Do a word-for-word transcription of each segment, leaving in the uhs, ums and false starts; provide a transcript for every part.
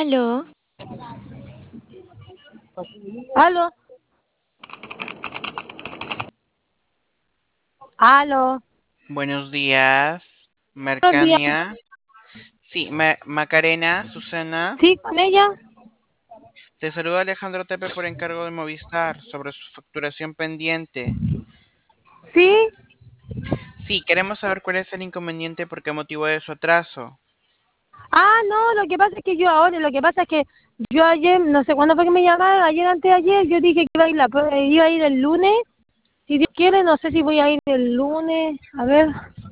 Aló, Aló, aló. Buenos días, Buenos días. Mercania. Sí, Ma- Macarena, Susana. ¿Sí, con ella? Te saluda Alejandro Tepe por encargo de Movistar sobre su facturación pendiente. ¿Sí? Sí, queremos saber cuál es el inconveniente, por qué motivo de su atraso. Ah, no, lo que pasa es que yo ahora, lo que pasa es que yo ayer, no sé cuándo fue que me llamaron, ayer, antes de ayer, yo dije que iba a ir, la, eh, iba a ir el lunes. Si Dios quiere, no sé si voy a ir el lunes. A ver,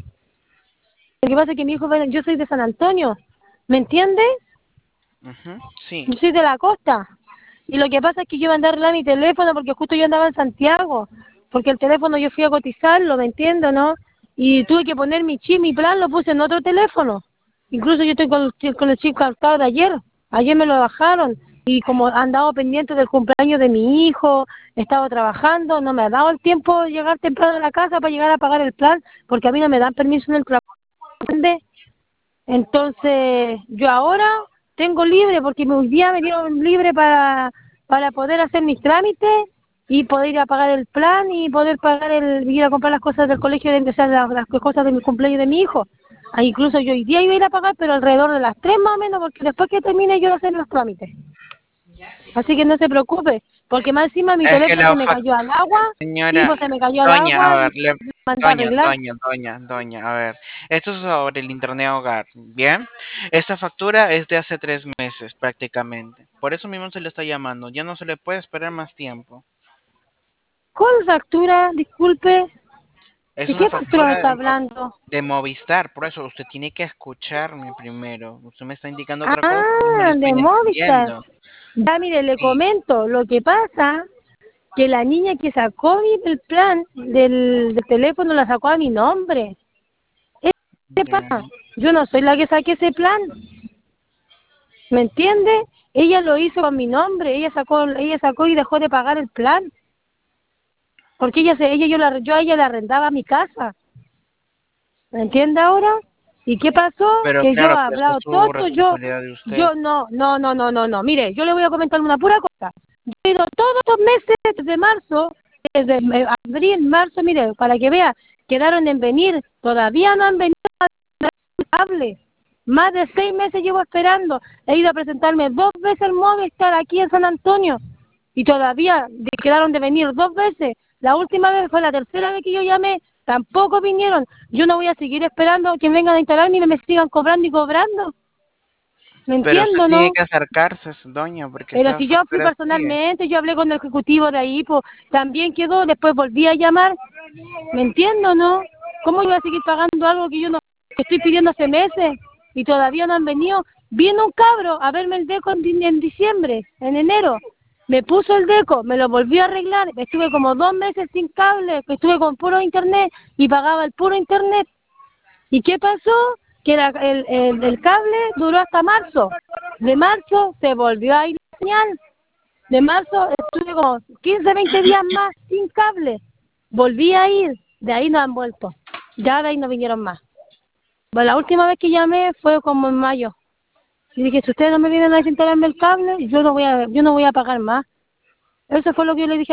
lo que pasa es que mi hijo, bueno, yo soy de San Antonio, ¿me entiendes? Ujú, sí, Yo soy de la costa. Y lo que pasa es que yo iba a andar a arreglar mi teléfono porque justo yo andaba en Santiago. Porque el teléfono yo fui a cotizarlo, ¿me entiendes, no? Y tuve que poner mi chip, mi plan, lo puse en otro teléfono. Incluso yo estoy con, el chi- con el chip captado de ayer. Ayer me lo bajaron. Y como han andado pendiente del cumpleaños de mi hijo, he estado trabajando, no me ha dado el tiempo de llegar temprano a la casa para llegar a pagar el plan, porque a mí no me dan permiso en el trabajo. ¿Entiendes? Entonces, yo ahora tengo libre porque hoy día me dieron libre para, para poder hacer mis trámites y poder ir a pagar el plan y poder pagar el ir a comprar las cosas del colegio, de, o sea, las, las cosas de mi cumpleaños de mi hijo. Ah, incluso yo hoy día iba a ir a pagar, pero alrededor de las tres más o menos, porque después que termine yo de hacer los trámites. Así que no se preocupe, porque más encima mi es que teléfono la se me hoja, cayó al agua, sí, señora, pues se me cayó al doña, agua a ver, y le- me mandé a doña, arreglar. doña, doña, doña, a ver, esto es sobre el internet hogar, ¿bien? Esta factura es de hace tres meses prácticamente, por eso mismo se le está llamando, ya no se le puede esperar más tiempo. ¿Cuál factura? Disculpe. Es ¿De una qué factura me factura está de, Mo- hablando? de Movistar, por eso usted tiene que escucharme primero. Usted me está indicando otra cosa y yo no le Ah, estoy de Movistar. entendiendo. Ya, mire, le Sí, comento. Lo que pasa que la niña que sacó mi- el plan del, del teléfono la sacó a mi nombre. ¿Qué ya. pasa? Yo no soy la que saqué ese plan. ¿Me entiende? Ella lo hizo con mi nombre. Ella sacó, ella sacó y dejó de pagar el plan. Porque ella, se, ella yo, la, yo a ella le arrendaba mi casa. ¿Me entiende ahora? ¿Y qué pasó? Pero Que yo he claro, pero esta es hablado su todo, yo, responsabilidad de usted. yo no, no, no, no, no, no. Mire, yo le voy a comentar una pura cosa. Yo he ido todos estos meses desde marzo, desde eh, abril, marzo, mire, para que vea, quedaron en venir, todavía no han venido a hable. Más de seis meses llevo esperando. He ido a presentarme dos veces al Movistar aquí en San Antonio y todavía de- quedaron de venir dos veces. La última vez fue la tercera vez que yo llamé, tampoco vinieron. Yo no voy a seguir esperando que vengan a instalarme y me sigan cobrando y cobrando. ¿Me Pero usted entiendo, tiene no? que acercarse, doña, porque Pero esa si yo fui factura sigue. personalmente, yo hablé con el ejecutivo de ahí, pues también quedó, después volví a llamar. ¿Me entiendo, no? ¿Cómo yo voy a seguir pagando algo que yo no que estoy pidiendo hace meses y todavía no han venido? Vino un cabro a verme el deco en, di- en diciembre, en enero. Me puso el deco, me lo volvió a arreglar. Estuve como dos meses sin cable, estuve con puro internet y pagaba el puro internet. ¿Y qué pasó? Que la- el, el, el cable duró hasta marzo. De marzo se volvió a ir la señal. De marzo estuve como quince, veinte días más sin cable. Volví a ir, de ahí no han vuelto. Ya de ahí no vinieron más. Bueno, la última vez que llamé fue como en mayo. Y dije, si ustedes no me vienen a desinstalarme el cable, yo no voy a, yo no voy a pagar más. Eso fue lo que yo le dije.